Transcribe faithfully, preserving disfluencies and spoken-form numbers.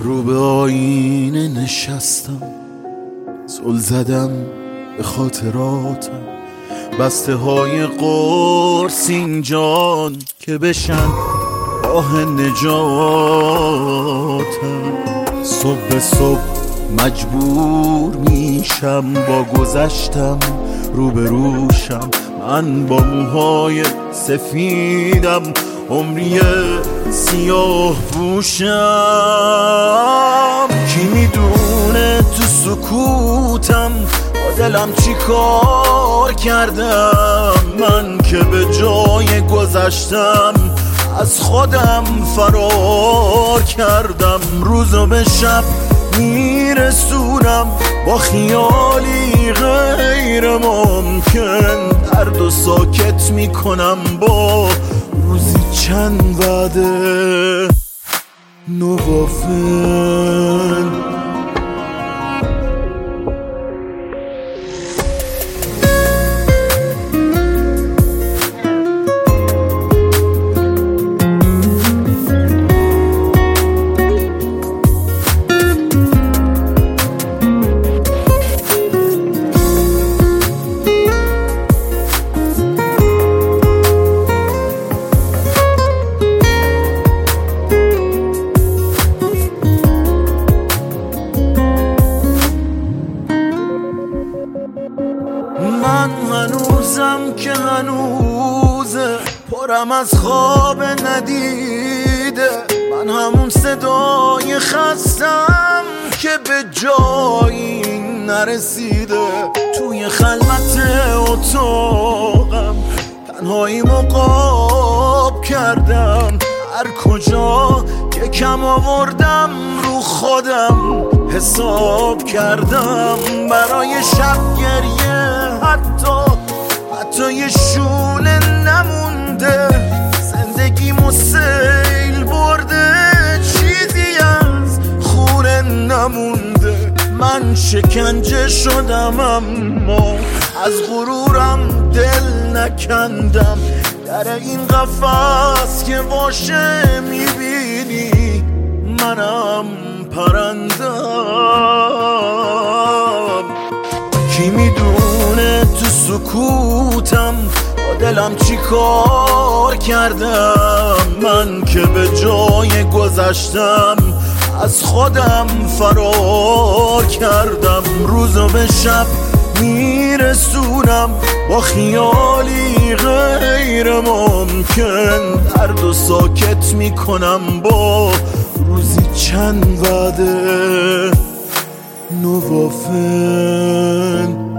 رو به آینه نشستم، زل زدم به خاطراتم، بسته های قرص اینجان که بشن آه نجاتم. صبح به صبح مجبور میشم با گذشتم روبروشم، من با موهای سفیدم عمری سیاه پوشم. کی میدونه تو سکوتم با دلم چی کار کردم، من که به جای گذشتم از خودم فرار کردم. روزو به شب میرسونم با خیالی غیر ممکن، درد و ساکت میکنم با روزی چند وعده نوافل. من هنوزم که هنوزه پرم از خواب ندیده، من همون صدای خستم که به جایی نرسیده. توی خلوت اتاقم تنهایی مقاب کردم، هر کجا که کم آوردم رو خودم حساب کردم. برای شب گریه حتی حتی یه شونه نمونده، زندگیمو سیل برده چیزی از خونه نمونده. من شکنجه شدم اما از غرورم دل نکندم، در این قفس که باشه میبینی منم پرندم. کی میدونه تو سکوتم با دلم چی کار کردم، من که به جای گذشتم از خودم فرار کردم. روزو به شب میرسونم با خیالی غیر ممکن، درد و ساکت میکنم با روزی چند وعده نوافل.